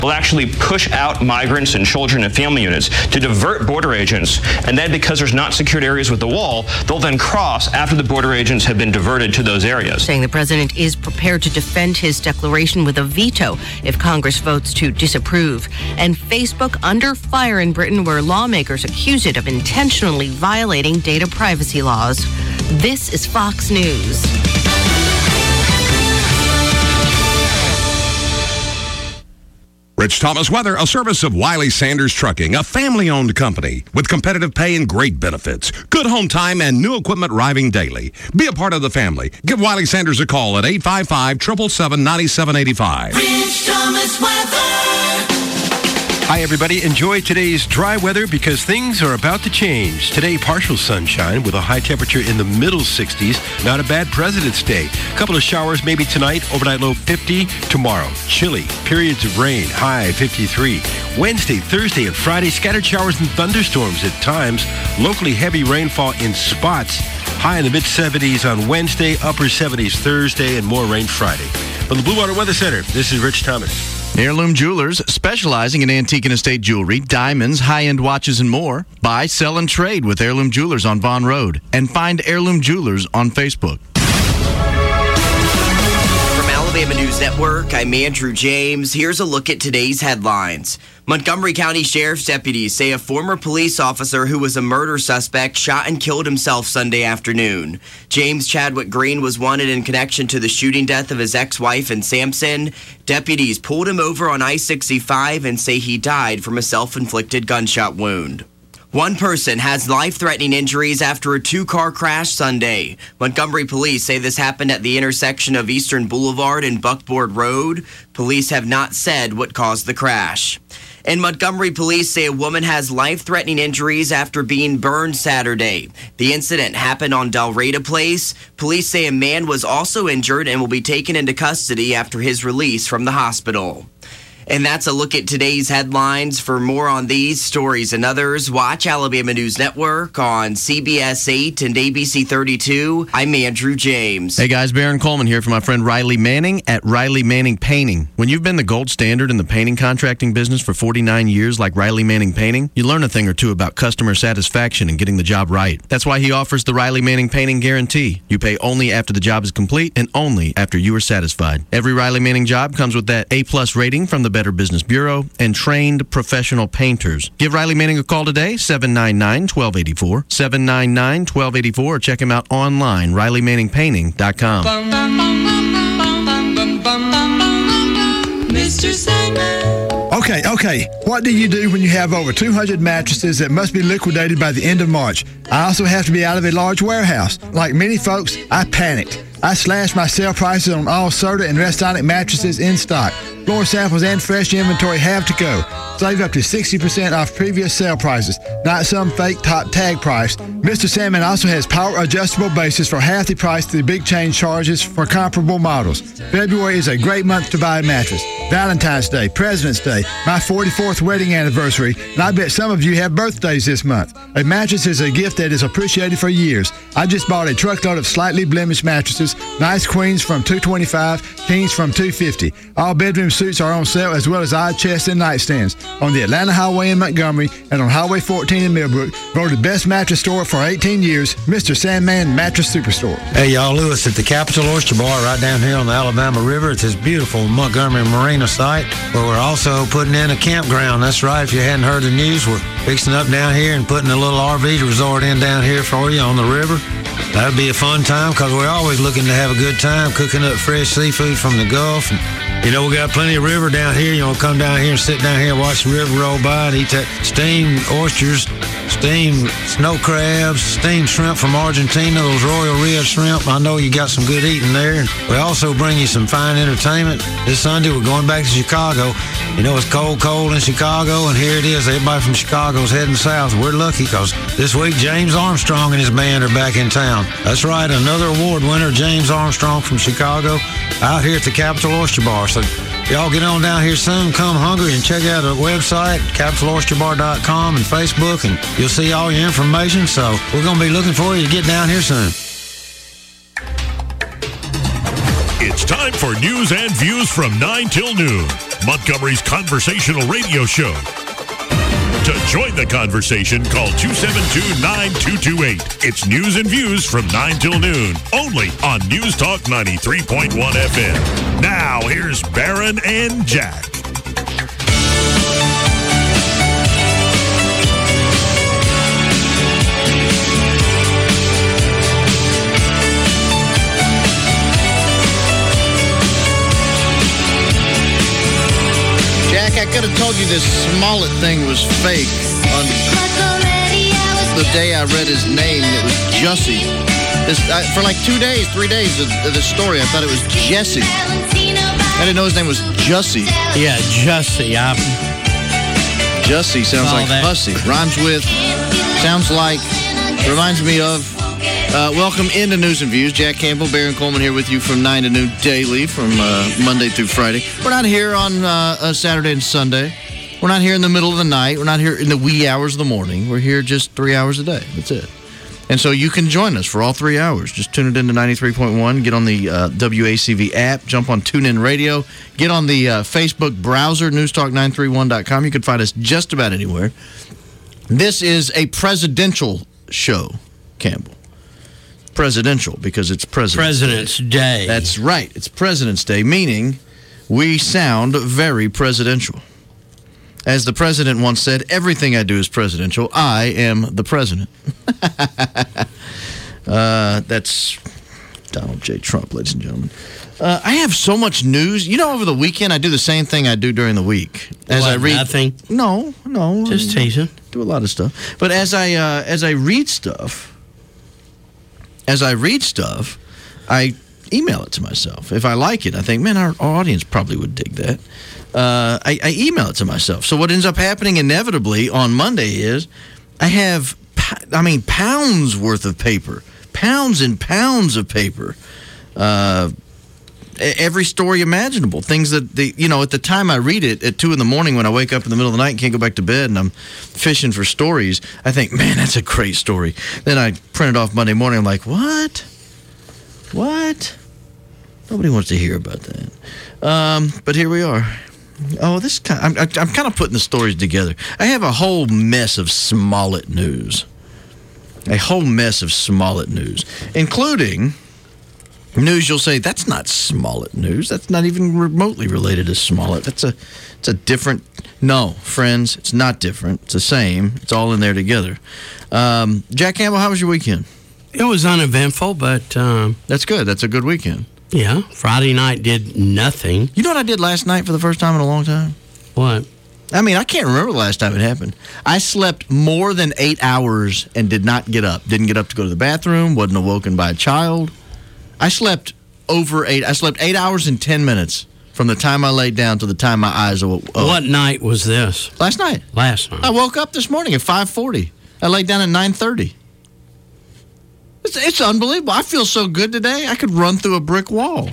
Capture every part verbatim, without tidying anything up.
will actually push out migrants and children and family units to divert border agents, and then because there's not secured areas with the wall, they'll then cross after the border agents have been diverted to those areas. Saying the president is prepared to defend his declaration with a veto if Congress votes to disapprove. And Facebook under fire in Britain, where lawmakers accuse it of intentionally violating data privacy laws. This is Fox News. Rich Thomas Weather, a service of Wiley Sanders Trucking, a family-owned company with competitive pay and great benefits. Good home time and new equipment arriving daily. Be a part of the family. Give Wiley Sanders a call at eight five five, seven seven seven, nine seven eight five. Rich Thomas Weather. Hi, everybody. Enjoy today's dry weather because things are about to change. Today, partial sunshine with a high temperature in the middle sixties. Not a bad President's Day. A couple of showers maybe tonight. Overnight low fifty. Tomorrow, chilly. Periods of rain. High fifty-three. Wednesday, Thursday, and Friday, scattered showers and thunderstorms at times. Locally heavy rainfall in spots. High in the mid-seventies on Wednesday, upper seventies Thursday, and more rain Friday. From the Blue Water Weather Center, this is Rich Thomas. Heirloom Jewelers, specializing in antique and estate jewelry, diamonds, high-end watches, and more. Buy, sell, and trade with Heirloom Jewelers on Vaughn Road. And find Heirloom Jewelers on Facebook. From Alabama News Network, I'm Andrew James. Here's a look at today's headlines. Montgomery County Sheriff's deputies say a former police officer who was a murder suspect shot and killed himself Sunday afternoon. James Chadwick Green was wanted in connection to the shooting death of his ex-wife in Sampson. Deputies pulled him over on I sixty-five and say he died from a self-inflicted gunshot wound. One person has life-threatening injuries after a two-car crash Sunday. Montgomery police say this happened at the intersection of Eastern Boulevard and Buckboard Road. Police have not said what caused the crash. And Montgomery police say a woman has life-threatening injuries after being burned Saturday. The incident happened on Delreda Place. Police say a man was also injured and will be taken into custody after his release from the hospital. And that's a look at today's headlines. For more on these stories and others, watch Alabama News Network on C B S eight and A B C thirty-two. I'm Andrew James. Hey guys, Baron Coleman here for my friend Riley Manning at Riley Manning Painting. When you've been the gold standard in the painting contracting business for forty-nine years like Riley Manning Painting, you learn a thing or two about customer satisfaction and getting the job right. That's why he offers the Riley Manning Painting Guarantee. You pay only after the job is complete and only after you are satisfied. Every Riley Manning job comes with that A-plus rating from the Better Business Bureau and trained professional painters. Give Riley Manning a call today, seven nine nine, one two eight four, seven nine nine, one two eight four, or check him out online, riley manning painting dot com. Mister Sandman. Okay, okay. What do you do when you have over two hundred mattresses that must be liquidated by the end of March? I also have to be out of a large warehouse. Like many folks, I panicked. I slashed my sale prices on all Serta and Restonic mattresses in stock. Floor samples and fresh inventory have to go. Save up to sixty percent off previous sale prices, not some fake top tag price. Mister Sandman also has power adjustable bases for half the price the big chain charges for comparable models. February is a great month to buy a mattress. Valentine's Day, President's Day, my forty-fourth wedding anniversary, and I bet some of you have birthdays this month. A mattress is a gift that is appreciated for years. I just bought a truckload of slightly blemished mattresses, nice queens from two twenty-five, kings from two fifty. All bedroom suites are on sale as well as odd chests and nightstands on the Atlanta Highway in Montgomery and on Highway fourteen in Millbrook. Voted best mattress store for eighteen years, Mister Sandman Mattress Superstore. Hey, y'all, Lewis at the Capital Oyster Bar right down here on the Alabama River. It's this beautiful Montgomery Marina site where we're also putting in a campground. That's right. If you hadn't heard the news, we're fixing up down here and putting a little R V resort in down here for you on the river. That'd be a fun time because we're always looking to have a good time cooking up fresh seafood from the Gulf. And, you know, we got plenty of river down here. You want to come down here and sit down here and watch the river roll by and eat that steamed oysters, steamed snow crabs, steamed shrimp from Argentina, those Royal Rio shrimp. I know you got some good eating there. And we also bring you some fine entertainment. This Sunday, we're going back to Chicago. You know, it's cold, cold in Chicago, and here it is. Everybody from Chicago's heading south. We're lucky because this week, James Armstrong and his band are back in town. That's right, another award winner, James Armstrong from Chicago, out here at the Capital Oyster Bar. So y'all get on down here soon. Come hungry and check out our website, capital oyster bar dot com, and Facebook, and you'll see all your information. So we're going to be looking for you to get down here soon. It's time for news and views from nine till noon. Montgomery's conversational radio show. To join the conversation, call two seven two, nine two two eight. It's news and views from nine till noon, only on News Talk ninety-three point one F M. Now, here's Barron and Jack. I could have told you this Smollett thing was fake on the day I read his name. It was Jussie. This, I, for like two days, three days of, of the story, I thought it was Jesse. I didn't know his name was Jussie. Yeah, Jussie. I, Jussie sounds like that. Hussy. Rhymes with, sounds like, reminds me of. Uh, welcome into News and Views. Jack Campbell, Barron Coleman here with you from nine to noon daily from uh, Monday through Friday. We're not here on uh, a Saturday and Sunday. We're not here in the middle of the night. We're not here in the wee hours of the morning. We're here just three hours a day. That's it. And so you can join us for all three hours. Just tune it into ninety-three point one. Get on the uh, W A C V app. Jump on TuneIn Radio. Get on the uh, Facebook browser, news talk nine three one dot com. You can find us just about anywhere. This is a presidential show, Campbell. Presidential, because it's President's, President's Day. Day. That's right. It's President's Day, meaning we sound very presidential. As the president once said, everything I do is presidential. I am the president. uh, that's Donald J. Trump, ladies and gentlemen. Uh, I have so much news. You know, over the weekend, I do the same thing I do during the week. As what, I read, nothing? No, no. Just teasing. Do a lot of stuff. But as I uh, as I read stuff, As I read stuff, I email it to myself. If I like it, I think, man, our, our audience probably would dig that. Uh, I, I email it to myself. So what ends up happening inevitably on Monday is I have, I mean, pounds worth of paper, pounds and pounds of paper. Uh, every story imaginable. Things that, the you know, at the time I read it at two in the morning when I wake up in the middle of the night and can't go back to bed and I'm fishing for stories, I think, man, that's a great story. Then I print it off Monday morning. I'm like, what? What? Nobody wants to hear about that. Um, but here we are. Oh, this kind of, I'm, I'm kind of putting the stories together. I have a whole mess of Smollett news. A whole mess of Smollett news, including news you'll say, that's not Smollett news. That's not even remotely related to Smollett. That's a, it's a different, no, friends, it's not different. It's the same. It's all in there together. Um, Jack Campbell, how was your weekend? It was uneventful, but... Um, that's good. That's a good weekend. Yeah. Friday night did nothing. You know what I did last night for the first time in a long time? What? I mean, I can't remember the last time it happened. I slept more than eight hours and did not get up. Didn't get up to go to the bathroom. Wasn't awoken by a child. I slept over eight. I slept eight hours and ten minutes from the time I laid down to the time my eyes awoke. What night was this? Last night. Last night. I woke up this morning at five forty. I laid down at nine thirty. It's, it's unbelievable. I feel so good today. I could run through a brick wall.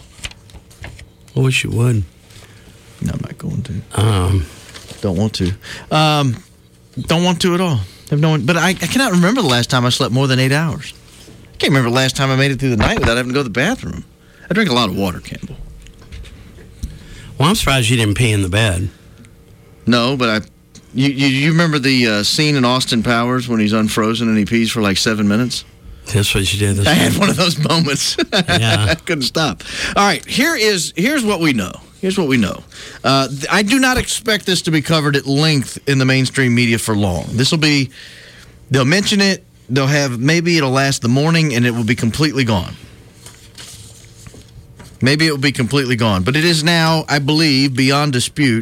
I wish you would. No, I'm not going to. Um, don't want to. Um, don't want to at all. Have no one, but I, I cannot remember the last time I slept more than eight hours. I can't remember the last time I made it through the night without having to go to the bathroom. I drink a lot of water, Campbell. Well, I'm surprised you didn't pee in the bed. No, but I. You you, you remember the uh, scene in Austin Powers when he's unfrozen and he pees for like seven minutes? That's what you did. This I had one of those moments. Yeah. I couldn't stop. All right, here is here's what we know. Here's what we know. Uh, th- I do not expect this to be covered at length in the mainstream media for long. This will be, they'll mention it, they'll have, maybe it'll last the morning and it will be completely gone. Maybe it will be completely gone. But it is now, I believe, beyond dispute.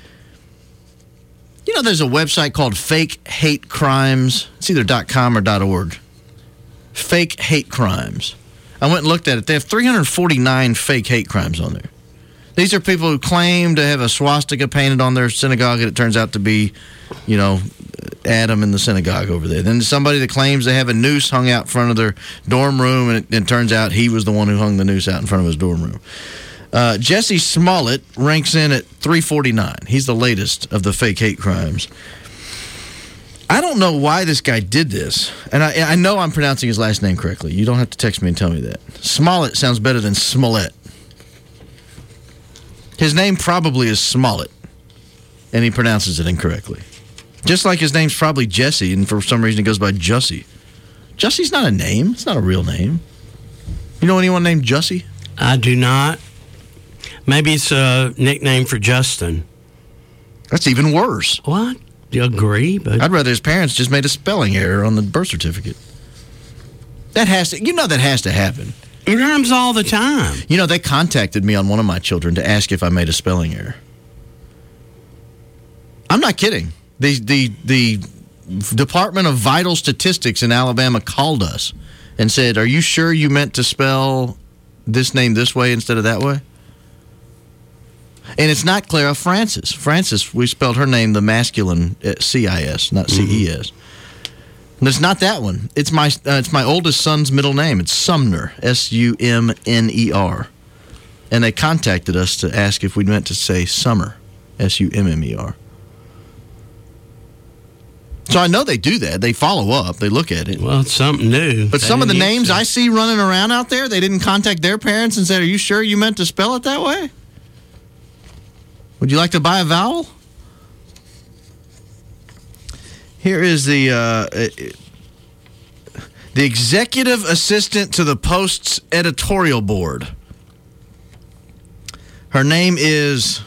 You know, there's a website called Fake Hate Crimes. It's either .com or .org. Fake hate crimes. I went and looked at it. They have three hundred forty-nine fake hate crimes on there. These are people who claim to have a swastika painted on their synagogue, and it turns out to be, you know, Adam in the synagogue over there. Then somebody that claims they have a noose hung out front of their dorm room, and it, it turns out he was the one who hung the noose out in front of his dorm room. Uh, Jesse Smollett ranks in at three forty-nine. He's the latest of the fake hate crimes. I don't know why this guy did this, and I, I know I'm pronouncing his last name correctly. You don't have to text me and tell me that. Smollett sounds better than Smollett. His name probably is Smollett, and he pronounces it incorrectly. Just like his name's probably Jesse, and for some reason he goes by Jussie. Jussie's not a name. It's not a real name. You know anyone named Jussie? I do not. Maybe it's a nickname for Justin. That's even worse. What? You agree? But I'd rather his parents just made a spelling error on the birth certificate. That has to, you know that has to happen. It happens all the time. You know, they contacted me on one of my children to ask if I made a spelling error. I'm not kidding. The, the, the Department of Vital Statistics in Alabama called us and said, are you sure you meant to spell this name this way instead of that way? And it's not Clara Francis. Francis, we spelled her name the masculine C I S, not C E S. Mm-hmm. And it's not that one. It's my uh, it's my oldest son's middle name. It's Sumner, S U M N E R. And they contacted us to ask if we meant to say Summer, S U M M E R. So I know they do that. They follow up. They look at it. Well, it's something new. But They some of the didn't names used to. I see running around out there, they didn't contact their parents and said, are you sure you meant to spell it that way? Would you like to buy a vowel? Here is the uh, the executive assistant to the Post's editorial board. Her name is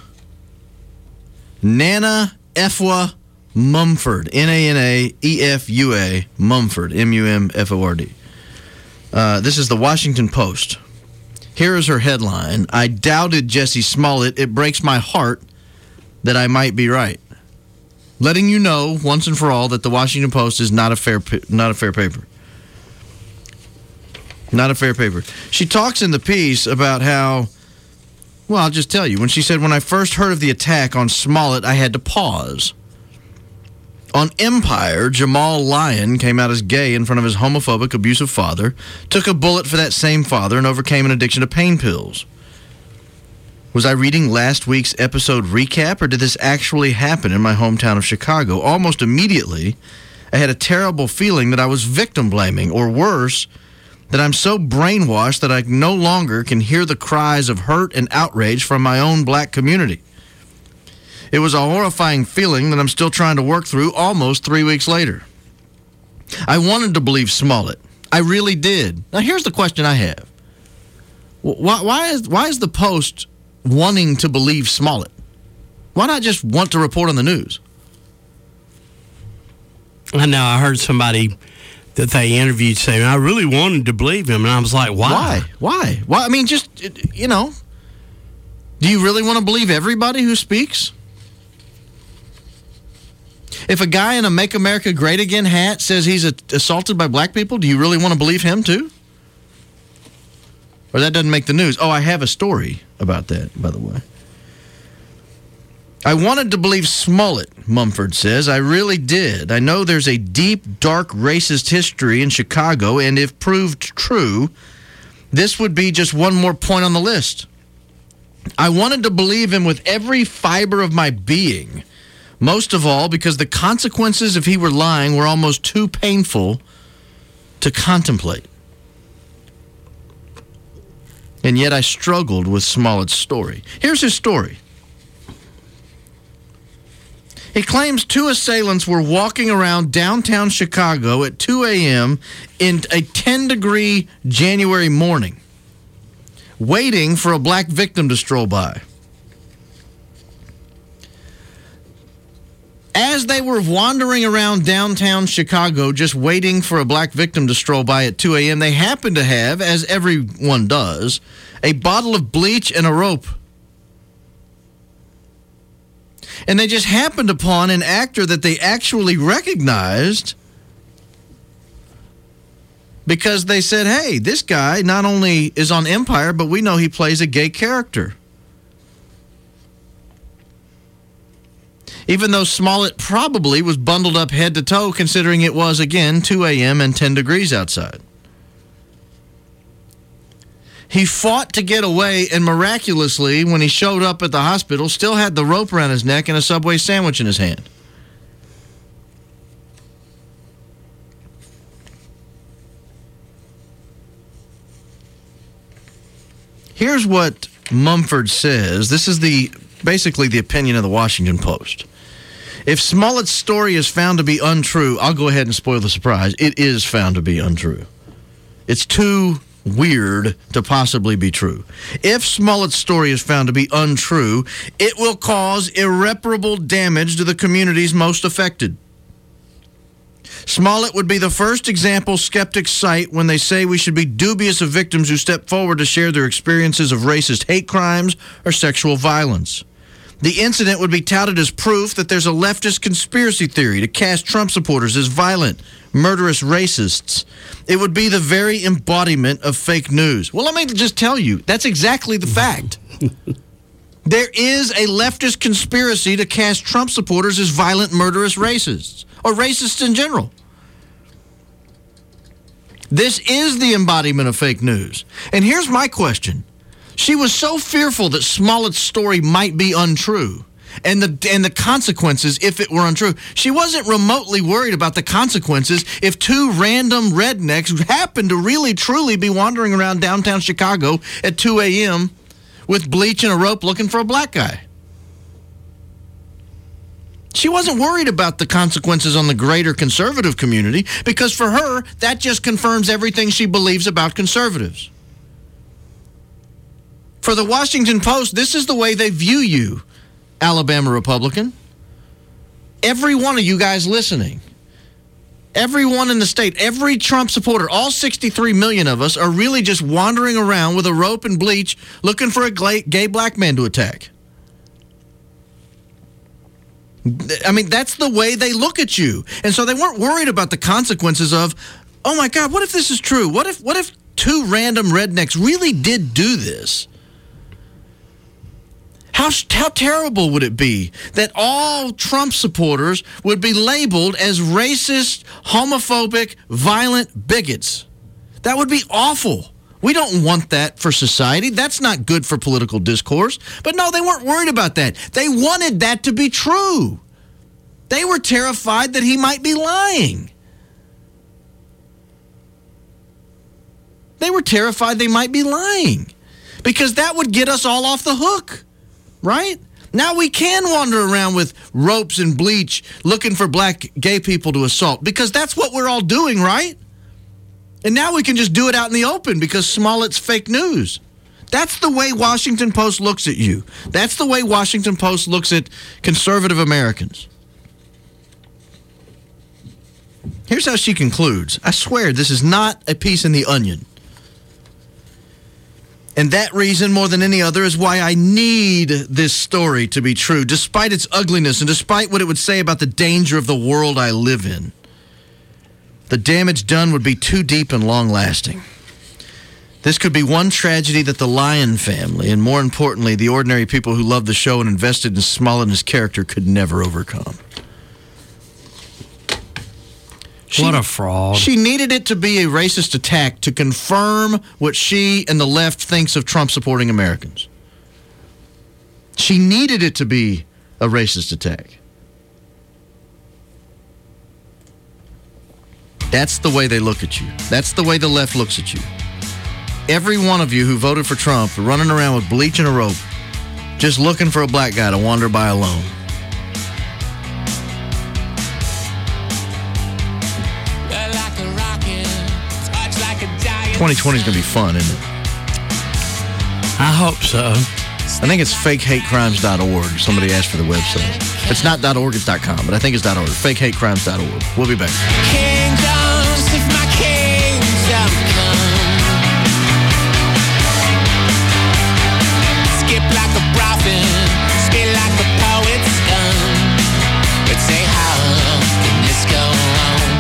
Nana Efwa Mumford. N A N A E F U A Mumford. M U M F O R D. Uh, this is the Washington Post. Here is her headline. I doubted Jesse Smollett. It breaks my heart that I might be right. Letting you know once and for all that the Washington Post is not a fair not a fair paper. Not a fair paper. She talks in the piece about how, well, I'll just tell you. When she said, when I first heard of the attack on Smollett, I had to pause. On Empire, Jamal Lyon came out as gay in front of his homophobic, abusive father, took a bullet for that same father, and overcame an addiction to pain pills. Was I reading last week's episode recap, or did this actually happen in my hometown of Chicago? Almost immediately, I had a terrible feeling that I was victim blaming, or worse, that I'm so brainwashed that I no longer can hear the cries of hurt and outrage from my own black community. It was a horrifying feeling that I'm still trying to work through almost three weeks later. I wanted to believe Smollett. I really did. Now, here's the question I have. Why, why is, why is the Post wanting to believe Smollett? Why not just want to report on the news? I know. I heard somebody that they interviewed say, I really wanted to believe him. And I was like, why? Why? Why? Why? I mean, just, you know, do you really want to believe everybody who speaks? If a guy in a Make America Great Again hat says he's assaulted by black people, do you really want to believe him too? Or that doesn't make the news? Oh, I have a story about that, by the way. I wanted to believe Smollett, Mumford says. I really did. I know there's a deep, dark racist history in Chicago, and if proved true, this would be just one more point on the list. I wanted to believe him with every fiber of my being, most of all because the consequences if he were lying were almost too painful to contemplate. And yet I struggled with Smollett's story. Here's his story. He claims two assailants were walking around downtown Chicago at two a.m. in a ten-degree January morning, waiting for a black victim to stroll by. As they were wandering around downtown Chicago just waiting for a black victim to stroll by at two a.m., they happened to have, as everyone does, a bottle of bleach and a rope. And they just happened upon an actor that they actually recognized because they said, hey, this guy not only is on Empire, but we know he plays a gay character. Even though Smollett probably was bundled up head to toe, considering it was, again, two a.m. and ten degrees outside. He fought to get away, and miraculously, when he showed up at the hospital, still had the rope around his neck and a Subway sandwich in his hand. Here's what Mumford says, this is the basically the opinion of the Washington Post. If Smollett's story is found to be untrue, I'll go ahead and spoil the surprise. It is found to be untrue. It's too weird to possibly be true. If Smollett's story is found to be untrue, it will cause irreparable damage to the communities most affected. Smollett would be the first example skeptics cite when they say we should be dubious of victims who step forward to share their experiences of racist hate crimes or sexual violence. The incident would be touted as proof that there's a leftist conspiracy theory to cast Trump supporters as violent, murderous racists. It would be the very embodiment of fake news. Well, let me just tell you, that's exactly the fact. There is a leftist conspiracy to cast Trump supporters as violent, murderous racists, or racists in general. This is the embodiment of fake news. And here's my question. She was so fearful that Smollett's story might be untrue and the and the consequences if it were untrue. She wasn't remotely worried about the consequences if two random rednecks happened to really, truly be wandering around downtown Chicago at two a.m. with bleach and a rope looking for a black guy. She wasn't worried about the consequences on the greater conservative community because for her, that just confirms everything she believes about conservatives. For the Washington Post, this is the way they view you, Alabama Republican. Every one of you guys listening, everyone in the state, every Trump supporter, all sixty-three million of us are really just wandering around with a rope and bleach looking for a gay black man to attack. I mean, that's the way they look at you. And so they weren't worried about the consequences of, oh my God, what if this is true? What if, what if two random rednecks really did do this? How, how terrible would it be that all Trump supporters would be labeled as racist, homophobic, violent bigots? That would be awful. We don't want that for society. That's not good for political discourse. But no, they weren't worried about that. They wanted that to be true. They were terrified that he might be lying. They were terrified they might be lying because that would get us all off the hook. Right? Now we can wander around with ropes and bleach looking for black gay people to assault because that's what we're all doing, right? And now we can just do it out in the open because Smollett's fake news. That's the way Washington Post looks at you. That's the way Washington Post looks at conservative Americans. Here's how she concludes. I swear this is not a piece in the Onion. And that reason, more than any other, is why I need this story to be true, despite its ugliness and despite what it would say about the danger of the world I live in. The damage done would be too deep and long-lasting. This could be one tragedy that the Lyon family, and more importantly, the ordinary people who love the show and invested in Smollett and his character, could never overcome. She, what a fraud. She needed it to be a racist attack to confirm what she and the left thinks of Trump-supporting Americans. She needed it to be a racist attack. That's the way they look at you. That's the way the left looks at you. Every one of you who voted for Trump are running around with bleach and a rope, just looking for a black guy to wander by alone. twenty twenty is going to be fun, isn't it? I hope so. I think it's fake hate crimes dot org. Somebody asked for the website. It's not .org, it's .com, but I think it's .org. fake hate crimes dot org. We'll be back. Kingdoms, if my kingdom come, skip like a prophet, spit like a poet's gun. But say, how can this go on?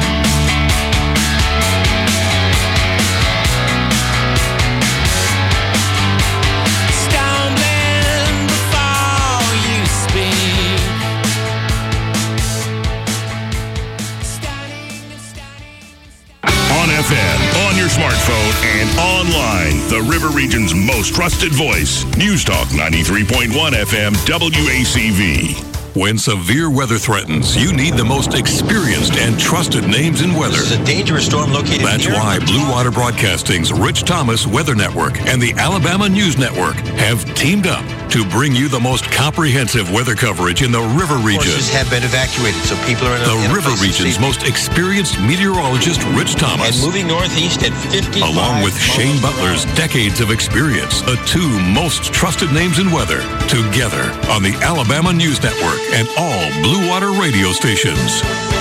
F M, on your smartphone, and online. The River Region's most trusted voice. News Talk ninety-three point one F M W A C V. When severe weather threatens, you need the most experienced and trusted names in weather. This is a dangerous storm located That's near why Blue Water Broadcasting's Rich Thomas Weather Network and the Alabama News Network have teamed up to bring you the most comprehensive weather coverage in the river region. Forces have been evacuated, so people are in a, The in a river place of region's safety. most experienced meteorologist, Rich Thomas. And moving northeast at fifty-five. Along with Shane Butler's decades of experience, the two most trusted names in weather, together on the Alabama News Network and all Blue Water radio stations.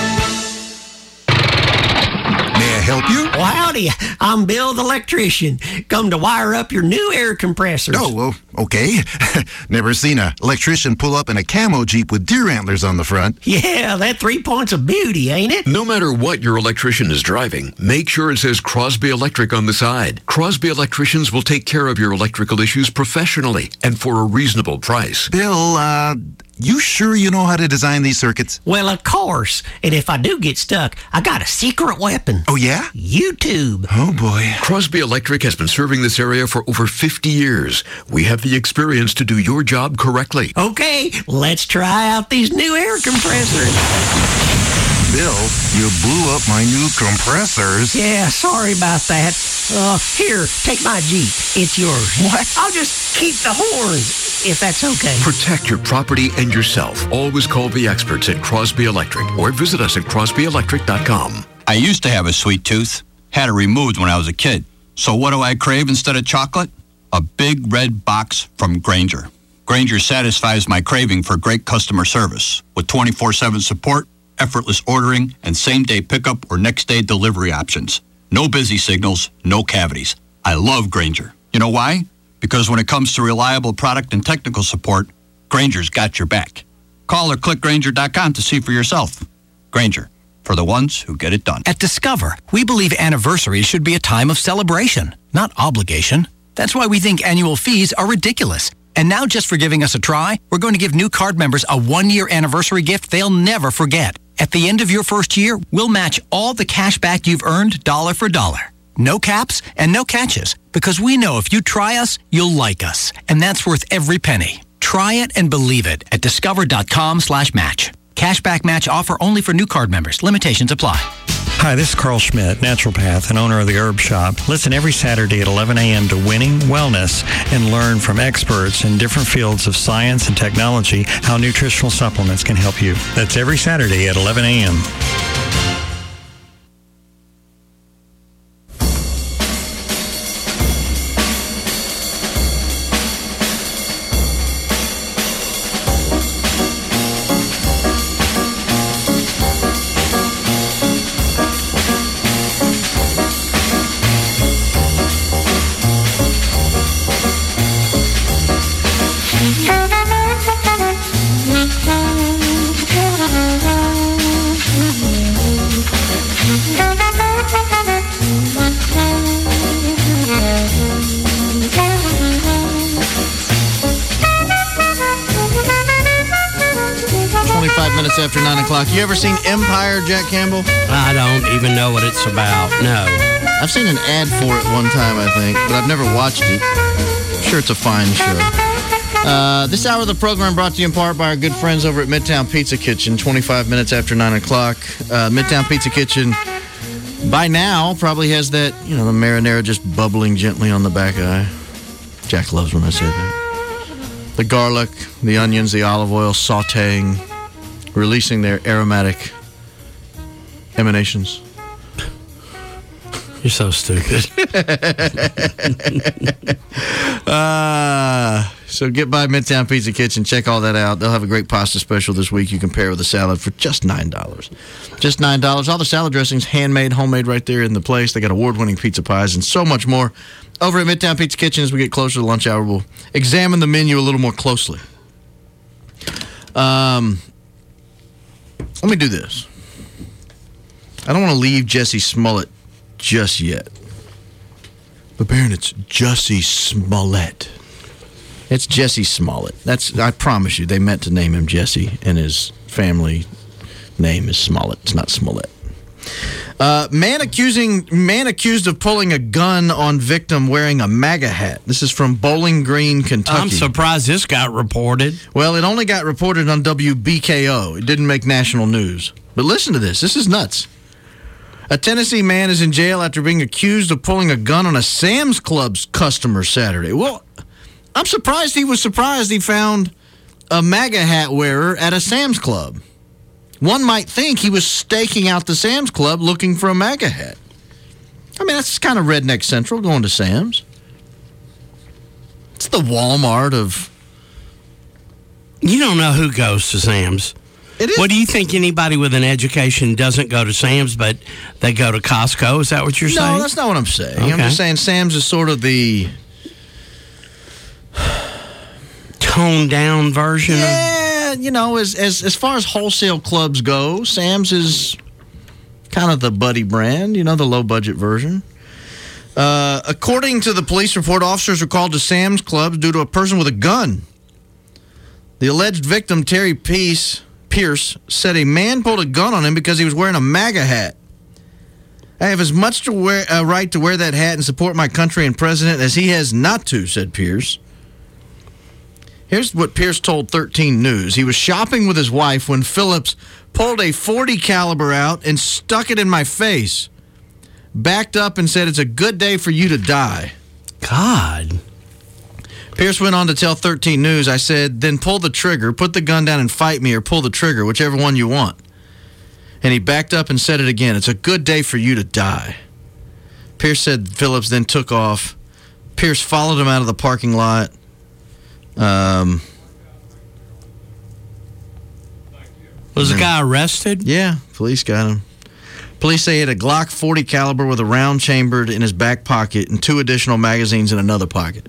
May I help you? Well, howdy. I'm Bill the electrician. Come to wire up your new air compressors. Oh, well, okay. Never seen an electrician pull up in a camo Jeep with deer antlers on the front. Yeah, that three points of beauty, ain't it? No matter what your electrician is driving, make sure it says Crosby Electric on the side. Crosby Electricians will take care of your electrical issues professionally and for a reasonable price. Bill, uh, you sure you know how to design these circuits? Well, of course. And if I do get stuck, I got a secret weapon. Oh, yeah? YouTube. Oh, boy. Crosby Electric has been serving this area for over fifty years. We have the experience to do your job correctly. Okay, let's try out these new air compressors. Bill, you blew up my new compressors. Yeah, sorry about that. Uh, here, take my Jeep. It's yours. What? I'll just keep the horns, if that's okay. Protect your property and yourself. Always call the experts at Crosby Electric or visit us at crosby electric dot com. I used to have a sweet tooth. Had it removed when I was a kid. So what do I crave instead of chocolate? A big red box from Grainger. Grainger satisfies my craving for great customer service with twenty-four seven support, effortless ordering, and same-day pickup or next-day delivery options. No busy signals, no cavities. I love Grainger. You know why? Because when it comes to reliable product and technical support, Grainger's got your back. Call or click Grainger dot com to see for yourself. Grainger, for the ones who get it done. At Discover, we believe anniversaries should be a time of celebration, not obligation. That's why we think annual fees are ridiculous. And now, just for giving us a try, we're going to give new card members a one-year anniversary gift they'll never forget. At the end of your first year, we'll match all the cash back you've earned dollar for dollar. No caps and no catches, because we know if you try us, you'll like us. And that's worth every penny. Try it and believe it at discover dot com slash match. Cashback match offer only for new card members. Limitations apply. Hi, this is Carl Schmidt, naturopath and owner of the Herb Shop. Listen every Saturday at eleven a.m. to Winning Wellness and learn from experts in different fields of science and technology how nutritional supplements can help you. That's every Saturday at eleven a.m. After nine o'clock. You ever seen Empire, Jack Campbell? I don't even know what it's about. No. I've seen an ad for it one time, I think, but I've never watched it. I'm sure it's a fine show. Uh, this hour of the program brought to you in part by our good friends over at Midtown Pizza Kitchen, twenty-five minutes after nine o'clock. Uh, Midtown Pizza Kitchen, by now, probably has that, you know, the marinara just bubbling gently on the back eye. Jack loves when I say that. The garlic, the onions, the olive oil sauteing, releasing their aromatic emanations. You're so stupid. uh, so get by Midtown Pizza Kitchen. Check all that out. They'll have a great pasta special this week you can pair with a salad for just nine dollars. Just nine dollars. All the salad dressings, handmade, homemade right there in the place. They got award-winning pizza pies and so much more. Over at Midtown Pizza Kitchen, as we get closer to lunch hour, we'll examine the menu a little more closely. Um... Let me do this. I don't want to leave Jussie Smollett just yet. But Baron, it's Jussie Smollett. It's Jesse Smollett. That's, I promise you, they meant to name him Jesse, and his family name is Smollett. It's not Smollett. Uh, man accusing man accused of pulling a gun on victim wearing a MAGA hat. This is from Bowling Green, Kentucky. I'm surprised this got reported. Well, it only got reported on W B K O. It didn't make national news. But listen to this. This is nuts. A Tennessee man is in jail after being accused of pulling a gun on a Sam's Club's customer Saturday. Well, I'm surprised he was surprised he found a MAGA hat wearer at a Sam's Club. One might think he was staking out the Sam's Club looking for a MAGA hat. I mean, that's kind of redneck central, going to Sam's. It's the Walmart of... You don't know who goes to Sam's. It is. What do you think anybody with an education doesn't go to Sam's, but they go to Costco? Is that what you're no, saying? No, that's not what I'm saying. Okay. I'm just saying Sam's is sort of the... toned down version? Yeah, you know, as, as, as far as wholesale clubs go, Sam's is kind of the buddy brand, you know, the low-budget version. Uh, according to the police report, officers were called to Sam's Club due to a person with a gun. The alleged victim, Terry Peace, Pierce, said a man pulled a gun on him because he was wearing a MAGA hat. I have as much to wear, uh, right to wear that hat and support my country and president as he has not to, said Pierce. Here's what Pierce told thirteen News. He was shopping with his wife when Phillips pulled a forty caliber out and stuck it in my face. Backed up and said, "It's a good day for you to die." God. Pierce went on to tell thirteen News, I said, "Then pull the trigger, put the gun down and fight me, or pull the trigger, whichever one you want." And he backed up and said it again, "It's a good day for you to die." Pierce said Phillips then took off. Pierce followed him out of the parking lot. Um, Was the guy arrested? Yeah, police got him. Police say he had a Glock forty caliber with a round chambered in his back pocket and two additional magazines in another pocket.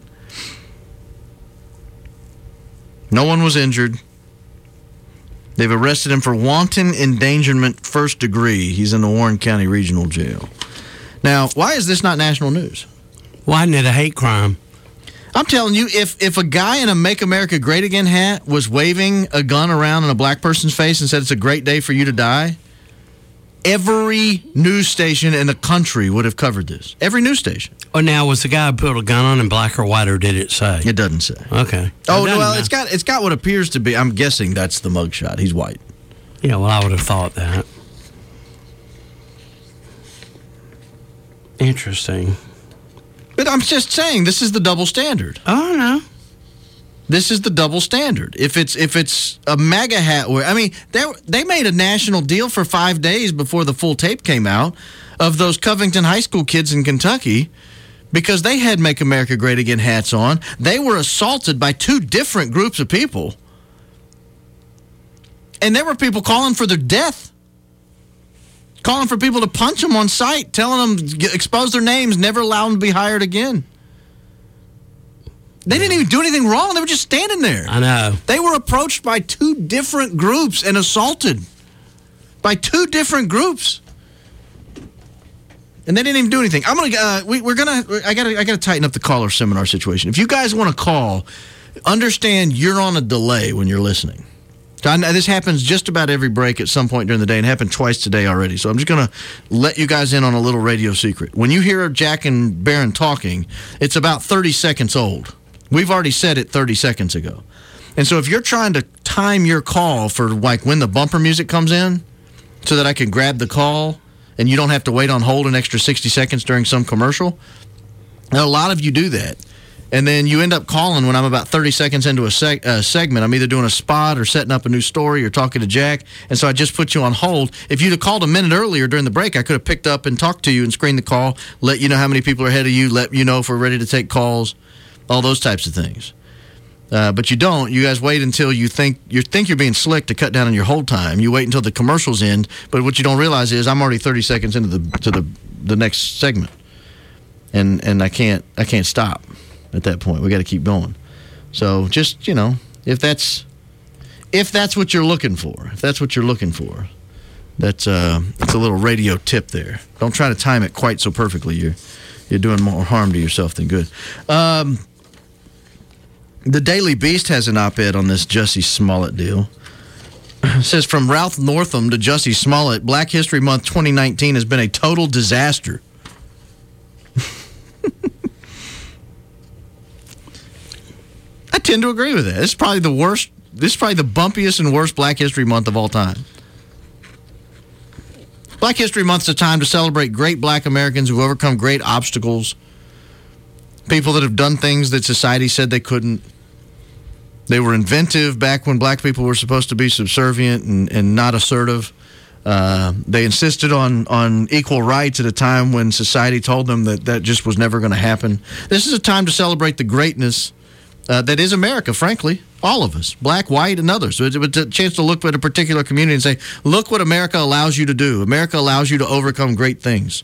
No one was injured. They've arrested him for wanton endangerment first degree. He's in the Warren County Regional Jail. Now, why is this not national news? Why isn't it a hate crime? I'm telling you, if if a guy in a Make America Great Again hat was waving a gun around in a black person's face and said it's a great day for you to die, every news station in the country would have covered this. Every news station. Oh, now, was the guy who put a gun on him black or white, or did it say? It doesn't say. Okay. Oh, It doesn't well, matter. it's got it's got what appears to be. I'm guessing that's the mugshot. He's white. Yeah, well, I would have thought that. Interesting. But I'm just saying, this is the double standard. Oh, no. This is the double standard. If it's if it's a MAGA hat wear, I mean, they they made a national deal for five days before the full tape came out of those Covington High School kids in Kentucky because they had Make America Great Again hats on. They were assaulted by two different groups of people. And there were people calling for their death. Calling for people to punch them on sight, telling them to expose their names, never allow them to be hired again. They didn't even do anything wrong. They were just standing there. I know. They were approached by two different groups and assaulted by two different groups. And they didn't even do anything. I'm gonna. Uh, we, we're gonna. I gotta. I gotta tighten up the caller seminar situation. If you guys want to call, understand you're on a delay when you're listening. I know this happens just about every break at some point during the day, and it happened twice today already. So I'm just going to let you guys in on a little radio secret. When you hear Jack and Barron talking, it's about thirty seconds old. We've already said it thirty seconds ago. And so if you're trying to time your call for like when the bumper music comes in so that I can grab the call and you don't have to wait on hold an extra sixty seconds during some commercial, now, a lot of you do that. And then you end up calling when I'm about thirty seconds into a seg- uh, segment. I'm either doing a spot or setting up a new story or talking to Jack. And so I just put you on hold. If you'd have called a minute earlier during the break, I could have picked up and talked to you and screened the call, let you know how many people are ahead of you, let you know if we're ready to take calls, all those types of things. Uh, but you don't. You guys wait until you think, you think you're being slick to cut down on your hold time. You wait until the commercials end. But what you don't realize is I'm already thirty seconds into the to the, the next segment. And and I can't I can't stop. At that point, we got to keep going. So just, you know, if that's if that's what you're looking for, if that's what you're looking for, that's uh, that's a little radio tip there. Don't try to time it quite so perfectly. You're you're doing more harm to yourself than good. Um, the Daily Beast has an op-ed on this Jussie Smollett deal. It says, from Ralph Northam to Jussie Smollett, Black History Month twenty nineteen has been a total disaster. I tend to agree with that. This is probably the worst, this is probably the bumpiest and worst Black History Month of all time. Black History Month is a time to celebrate great black Americans who overcome great obstacles, people that have done things that society said they couldn't. They were inventive back when black people were supposed to be subservient and, and not assertive. Uh, they insisted on, on equal rights at a time when society told them that that just was never going to happen. This is a time to celebrate the greatness uh, that is America, frankly. All of us, black, white, and others. So it's a chance to look at a particular community and say, look what America allows you to do. America allows you to overcome great things.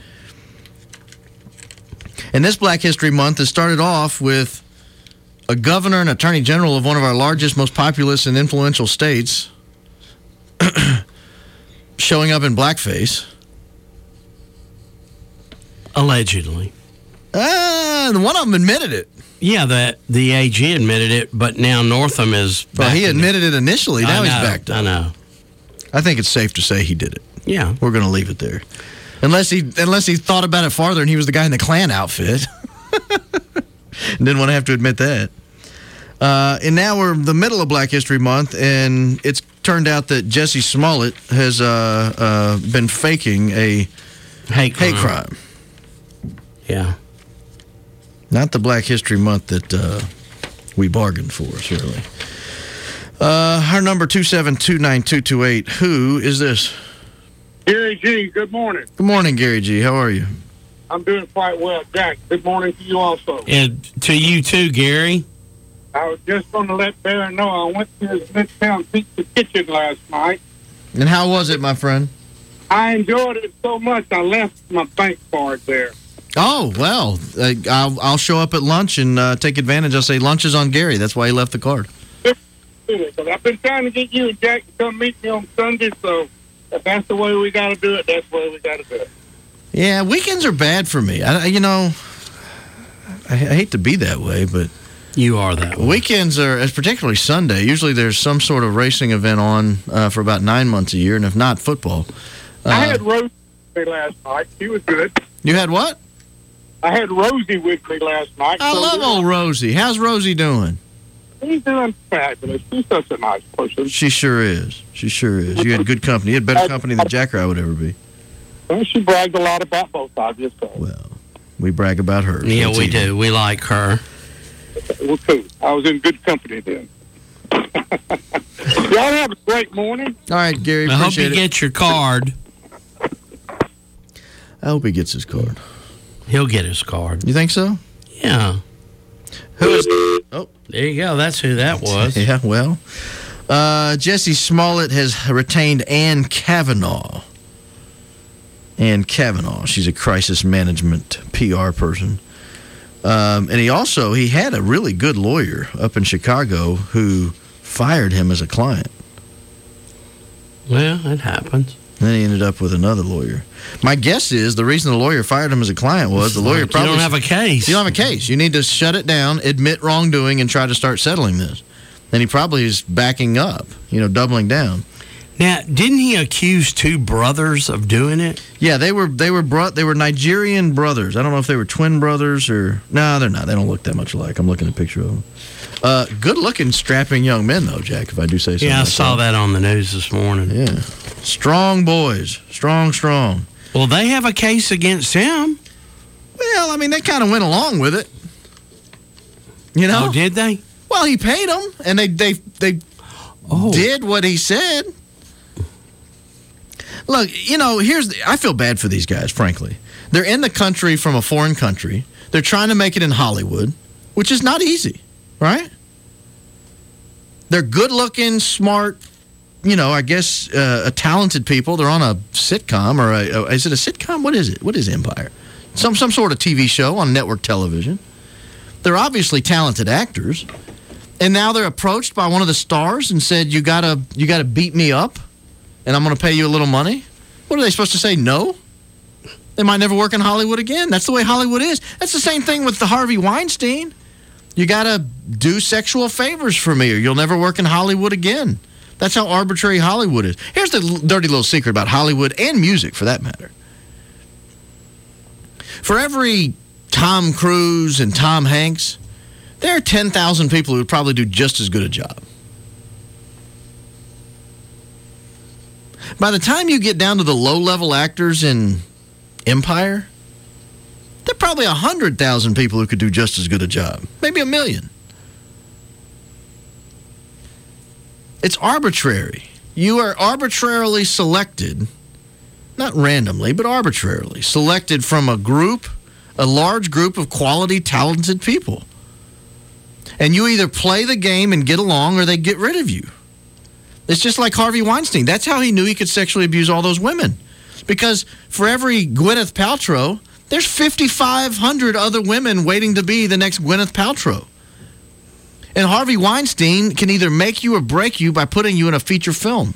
And this Black History Month has started off with a governor and attorney general of one of our largest, most populous, and influential states showing up in blackface. Allegedly. Uh, one of them admitted it. Yeah, the, the A G admitted it, but now Northam is Well, he admitted it initially. Now I he's know, backed up. I know. I think it's safe to say he did it. Yeah. We're going to leave it there. Unless he unless he thought about it farther and he was the guy in the Klan outfit. Didn't want to have to admit that. Uh, and now we're in the middle of Black History Month, and it's turned out that Jussie Smollett has uh, uh, been faking a hate crime. hate crime. Yeah. Not the Black History Month that uh, we bargained for, certainly. Uh, our number, two seven two, nine two two eight. Who is this? Gary G., good morning. Good morning, Gary G. How are you? I'm doing quite well. Jack, good morning to you also. And to you too, Gary. I was just going to let Barry know I went to his Midtown Pizza Kitchen last night. And how was it, my friend? I enjoyed it so much I left my bank card there. Oh, well, uh, I'll, I'll show up at lunch and uh, take advantage. I'll say lunch is on Gary. That's why he left the card. Because I've been trying to get you and Jack to come meet me on Sunday, so if that's the way we got to do it, that's the way we got to do it. Yeah, weekends are bad for me. I, you know, I, I hate to be that way, but you are that way. Weekends are, particularly Sunday. Usually there's some sort of racing event on uh, for about nine months a year, and if not, football. Uh, I had Rosie with me last night. She was good. You had what? I had Rosie with me last night. I so love old Rosie. How's Rosie doing? She's doing fabulous. She's such a nice person. She sure is. She sure is. You had good company. You had better company than Jack or I would ever be. Well, she bragged a lot about both sides. Just so. Well, we brag about her. Yeah, That's we even. do. We like her. Well, cool. I was in good company then. Y'all have a great morning. All right, Gary. I hope appreciate you it. get your card. I hope he gets his card. He'll get his card. You think so? Yeah. Who is? Oh, there you go. That's who that was. Yeah. Well, uh, Jussie Smollett has retained Ann Kavanaugh. Ann Kavanaugh. She's a crisis management P R person. Um, and he also, he had a really good lawyer up in Chicago who fired him as a client. Well, it happens. And then he ended up with another lawyer. My guess is the reason the lawyer fired him as a client was the lawyer You probably... don't have a case. You don't have a case. You need to shut it down, admit wrongdoing, and try to start settling this. And he probably is backing up, you know, doubling down. Now, didn't he accuse two brothers of doing it? Yeah, they were they were brought they were Nigerian brothers. I don't know if they were twin brothers or no, they're not. They don't look that much alike. I'm looking at a picture of them. Uh, good looking, strapping young men though, Jack. If I do say so. Yeah, I myself. saw that on the news this morning. Yeah, strong boys, strong, strong. Well, they have a case against him. Well, I mean, they kind of went along with it. You know? Oh, did they? Well, he paid them, and they they they oh. did what he said. Look, you know, here's the, I feel bad for these guys, frankly. They're in the country from a foreign country. They're trying to make it in Hollywood, which is not easy, right? They're good-looking, smart, you know, I guess uh, talented people. They're on a sitcom, or a, a, is it a sitcom? What is it? What is Empire? Some some sort of T V show on network television. They're obviously talented actors, and now they're approached by one of the stars and said, "You gotta you gotta beat me up, and I'm going to pay you a little money." What are they supposed to say? No? They might never work in Hollywood again. That's the way Hollywood is. That's the same thing with the Harvey Weinstein. You got to do sexual favors for me or you'll never work in Hollywood again. That's how arbitrary Hollywood is. Here's the l- dirty little secret about Hollywood and music, for that matter. For every Tom Cruise and Tom Hanks, there are ten thousand people who would probably do just as good a job. By the time you get down to the low-level actors in Empire, there are probably one hundred thousand people who could do just as good a job. Maybe a million. It's arbitrary. You are arbitrarily selected, not randomly, but arbitrarily, selected from a group, a large group of quality, talented people. And you either play the game and get along, or they get rid of you. It's just like Harvey Weinstein. That's how he knew he could sexually abuse all those women. Because for every Gwyneth Paltrow, there's fifty-five hundred other women waiting to be the next Gwyneth Paltrow. And Harvey Weinstein can either make you or break you by putting you in a feature film.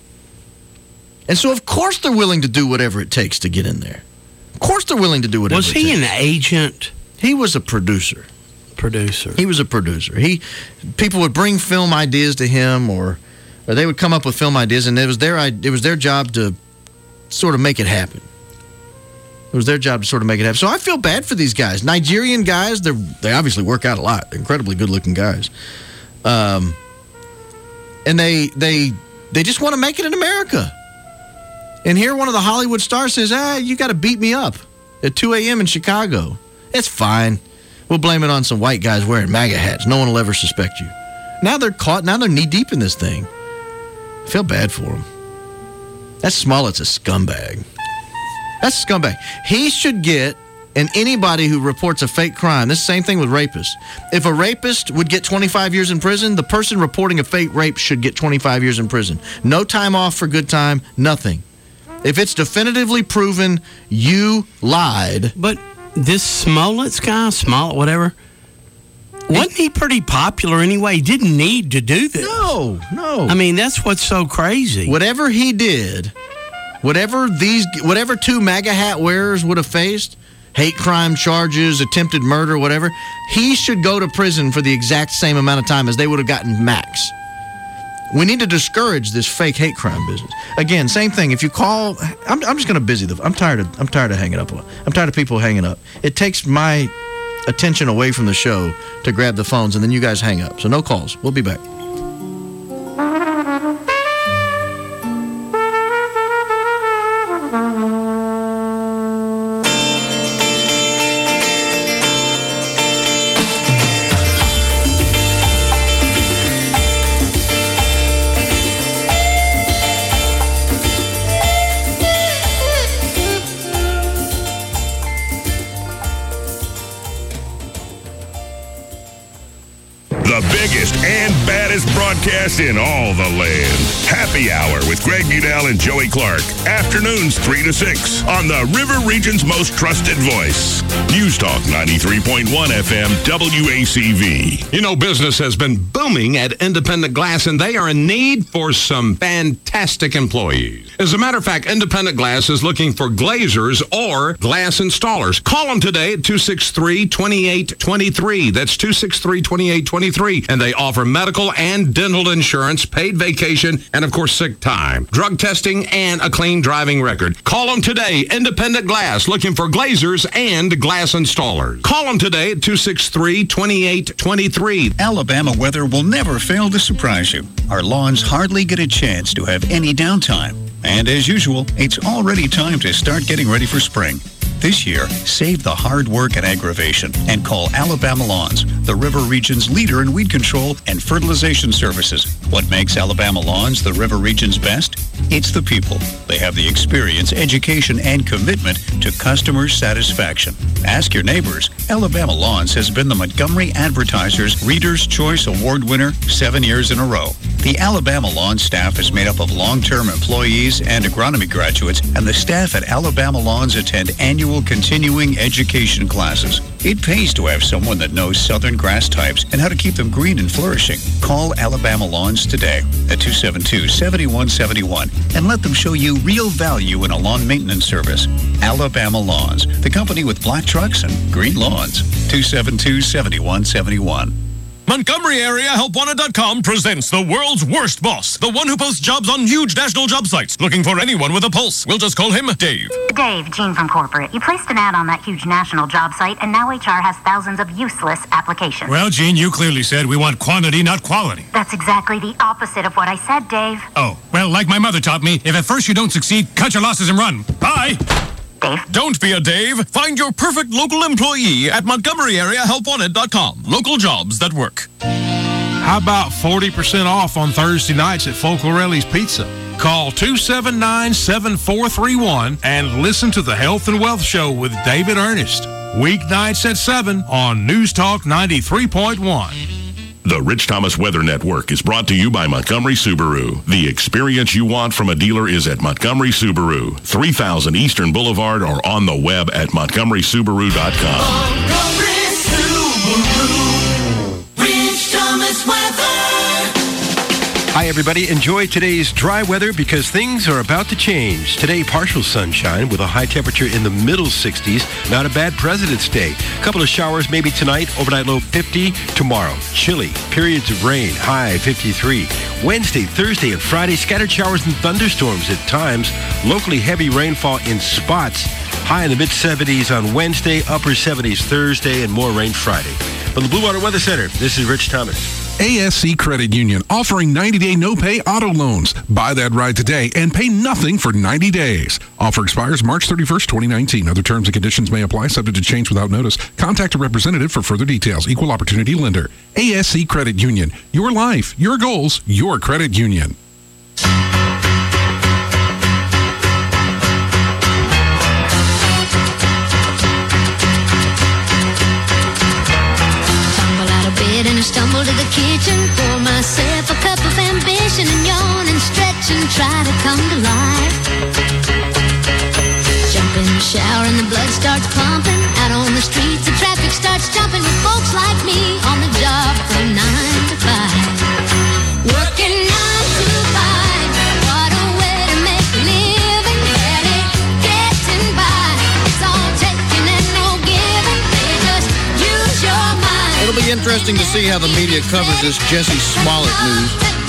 And so, of course, they're willing to do whatever it takes to get in there. Of course they're willing to do whatever it takes. Was he an agent? He was a producer. Producer. He was a producer. He, people would bring film ideas to him, or, or they would come up with film ideas, and it was their it was their job to sort of make it happen. It was their job to sort of make it happen. So I feel bad for these guys. Nigerian guys, they they obviously work out a lot. They're incredibly good-looking guys. Um, and they they they just want to make it in America. And here one of the Hollywood stars says, ah, you got to beat me up at two a.m. in Chicago. It's fine. We'll blame it on some white guys wearing MAGA hats. No one will ever suspect you. Now they're caught. Now they're knee-deep in this thing. I feel bad for them. That Smollett's a scumbag. That's a scumbag. He should get, and anybody who reports a fake crime, this is the same thing with rapists. If a rapist would get twenty-five years in prison, the person reporting a fake rape should get twenty-five years in prison. No time off for good time, nothing. If it's definitively proven you lied. But this Smollett's guy, Smollett, whatever, wasn't he pretty popular anyway? He didn't need to do this. No, no. I mean, that's what's so crazy. Whatever he did... Whatever these, whatever two MAGA hat wearers would have faced, hate crime charges, attempted murder, whatever, he should go to prison for the exact same amount of time as they would have gotten max. We need to discourage this fake hate crime business. Again, same thing. If you call, I'm, I'm just going to busy the. I'm tired of. I'm tired of hanging up. I'm tired of people hanging up. It takes my attention away from the show to grab the phones, and then you guys hang up. So no calls. We'll be back. Broadcast in all the land. Happy Hour with Greg Udell and Joey Clark. Afternoons three to six on the River Region's most trusted voice. News Talk ninety-three point one F M W A C V. You know, business has been booming at Independent Glass, and they are in need for some fantastic employees. As a matter of fact, Independent Glass is looking for glazers or glass installers. Call them today at two six three, two eight two three. That's two six three, two eight two three. And they offer medical and dental insurance, paid vacation, and of course sick time, drug testing, and a clean driving record. Call them today. Independent Glass, looking for glazers and glass installers. Call them today at two six three, two eight two three. Alabama weather will never fail to surprise you. Our lawns hardly get a chance to have any downtime. And as usual, it's already time to start getting ready for spring. This year, save the hard work and aggravation and call Alabama Lawns, the River Region's leader in weed control and fertilization services. What makes Alabama Lawns the River Region's best? It's the people. They have the experience, education, and commitment to customer satisfaction. Ask your neighbors. Alabama Lawns has been the Montgomery Advertiser's Reader's Choice Award winner seven years in a row. The Alabama Lawns staff is made up of long-term employees and agronomy graduates, and the staff at Alabama Lawns attend annual continuing education classes. It pays to have someone that knows southern grass types and how to keep them green and flourishing. Call Alabama Lawns today at two seven two, seven one seven one and let them show you real value in a lawn maintenance service. Alabama Lawns, the company with black trucks and green lawns. two seven two, seven one seven one. Montgomery Area Help Wanted dot com presents the world's worst boss, the one who posts jobs on huge national job sites, looking for anyone with a pulse. We'll just call him Dave. Dave, Gene from corporate. You placed an ad on that huge national job site, and now H R has thousands of useless applications. Well, Gene, you clearly said we want quantity, not quality. That's exactly the opposite of what I said, Dave. Oh, well, like my mother taught me, if at first you don't succeed, cut your losses and run. Bye. Dave? Don't be a Dave. Find your perfect local employee at Montgomery Area Help Wanted dot com. Local jobs that work. How about forty percent off on Thursday nights at Folcorelli's Pizza? Call two seven nine, seven four three one and listen to the Health and Wealth Show with David Ernest. Weeknights at seven on News Talk ninety-three point one. The Rich Thomas Weather Network is brought to you by Montgomery Subaru. The experience you want from a dealer is at Montgomery Subaru, three thousand Eastern Boulevard, or on the web at montgomery subaru dot com. Montgomery Subaru, Rich Thomas Weather. Hi, everybody. Enjoy today's dry weather because things are about to change. Today, partial sunshine with a high temperature in the middle sixties. Not a bad President's Day. A couple of showers maybe tonight. Overnight low fifty. Tomorrow, chilly. Periods of rain. High fifty-three. Wednesday, Thursday, and Friday, scattered showers and thunderstorms at times. Locally heavy rainfall in spots. High in the mid-seventies on Wednesday, upper seventies Thursday, and more rain Friday. From the Blue Water Weather Center, this is Rich Thomas. A S C Credit Union offering ninety-day no-pay auto loans. Buy that ride today and pay nothing for ninety days. Offer expires March thirty-first, twenty nineteen. Other terms and conditions may apply, subject to change without notice. Contact a representative for further details. Equal opportunity lender. A S C Credit Union. Your life, your goals, your credit union. Stumble to the kitchen, pour myself a cup of ambition and yawn and stretch and try to come to life. Jump in the shower and the blood starts pumping. Out on the streets, the traffic starts jumping with folks like me on the job from nine to five. Working nine to five, what a way to make a living. Barely getting by, it's all taking and no giving. They just use your mind. It'll be interesting to see how the media covers this Jesse Smollett news.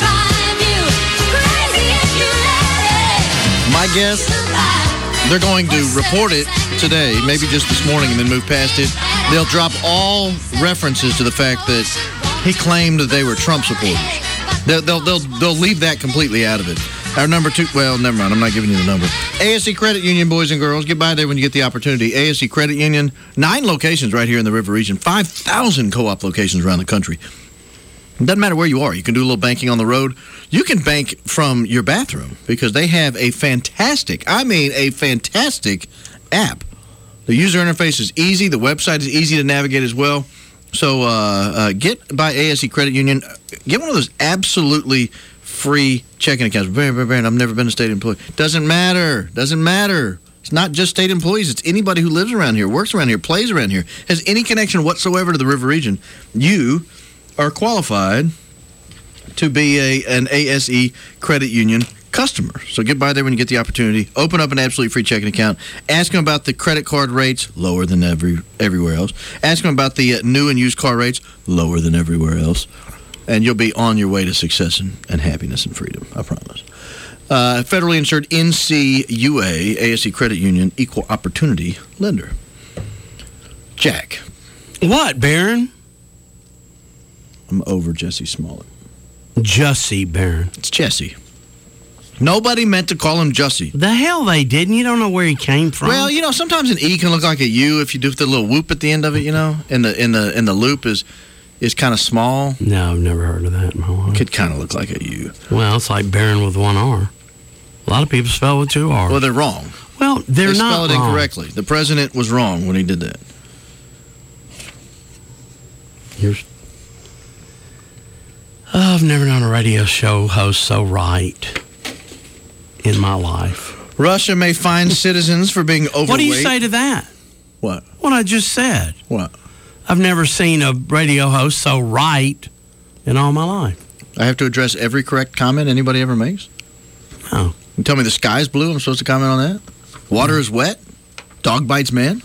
My guess, they're going to report it today, maybe just this morning, and then move past it. They'll drop all references to the fact that he claimed that they were Trump supporters. They'll, they'll, they'll, they'll leave that completely out of it. Our number two, well, never mind, I'm not giving you the number. A S C Credit Union, boys and girls, get by there when you get the opportunity. A S C Credit Union, nine locations right here in the River Region, five thousand co-op locations around the country. It doesn't matter where you are. You can do a little banking on the road. You can bank from your bathroom because they have a fantastic, I mean a fantastic app. The user interface is easy. The website is easy to navigate as well. So uh, uh, get by A S C Credit Union. Get one of those absolutely free checking accounts. Baron, Baron, Baron, I've never been a state employee. Doesn't matter. Doesn't matter. It's not just state employees. It's anybody who lives around here, works around here, plays around here, has any connection whatsoever to the River Region. You are qualified to be a an A S E Credit Union customer. So get by there when you get the opportunity. Open up an absolutely free checking account. Ask them about the credit card rates, lower than every everywhere else. Ask them about the uh, new and used car rates, lower than everywhere else. And you'll be on your way to success and, and happiness and freedom, I promise. Uh, federally insured N C U A, A S E Credit Union, equal opportunity lender. Jack. What, Barron? I'm over Jesse Smollett. Jussie, Barron. It's Jesse. Nobody meant to call him Jussie. The hell they didn't. You don't know where he came from. Well, you know, sometimes an E can look like a U if you do the little whoop at the end of it, you know, and the in the in the loop is is kind of small. No, I've never heard of that in my life. Could kind of look like a U. Well, it's like Barron with one R. A lot of people spell with two R's. Well, they're wrong. Well, they're they not spelled it wrong. incorrectly. The president was wrong when he did that. Here's. Oh, I've never known a radio show host so right in my life. Russia may fine citizens for being overweight. What do you say to that? What? What I just said. What? I've never seen a radio host so right in all my life. I have to address every correct comment anybody ever makes? Oh. You tell me the sky's blue, I'm supposed to comment on that? Water is wet? Dog bites man?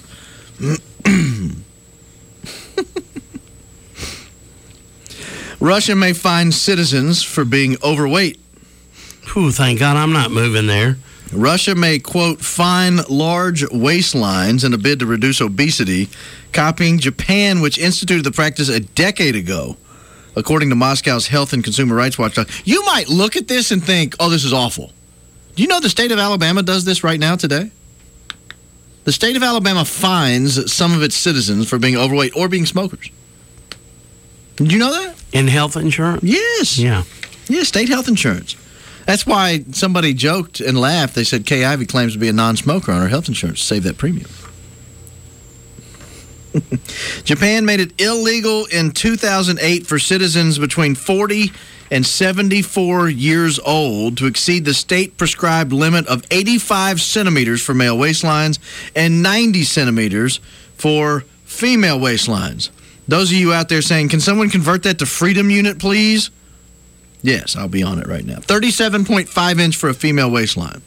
Russia may fine citizens for being overweight. Whew, thank God I'm not moving there. Russia may, quote, fine large waistlines in a bid to reduce obesity, copying Japan, which instituted the practice a decade ago, according to Moscow's Health and Consumer Rights Watchdog. You might look at this and think, oh, this is awful. Do you know the state of Alabama does this right now today? The state of Alabama fines some of its citizens for being overweight or being smokers. Did you know that? In health insurance? Yes. Yeah. Yeah, state health insurance. That's why somebody joked and laughed. They said Kay Ivey claims to be a non-smoker on her health insurance to save that premium. Japan made it illegal in two thousand eight for citizens between forty and seventy-four years old to exceed the state-prescribed limit of eighty-five centimeters for male waistlines and ninety centimeters for female waistlines. Those of you out there saying, can someone convert that to freedom unit, please? Yes, I'll be on it right now. thirty-seven point five inch for a female waistline.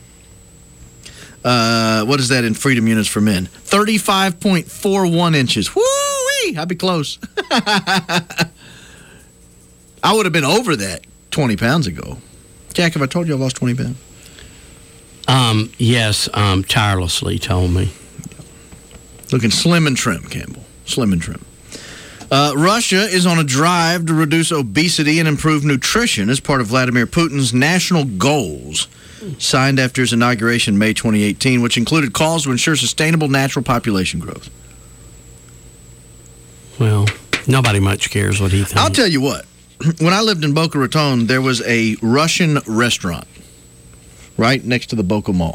Uh, what is that in freedom units for men? thirty-five point four one inches. Woo-wee! I'd be close. I would have been over that twenty pounds ago. Jack, have I told you I lost twenty pounds? Um, yes, um, tirelessly told me. Looking slim and trim, Campbell. Slim and trim. Uh, Russia is on a drive to reduce obesity and improve nutrition as part of Vladimir Putin's national goals, signed after his inauguration May twenty eighteen, which included calls to ensure sustainable natural population growth. Well, nobody much cares what he thinks. I'll tell you what. When I lived in Boca Raton, there was a Russian restaurant right next to the Boca Mall.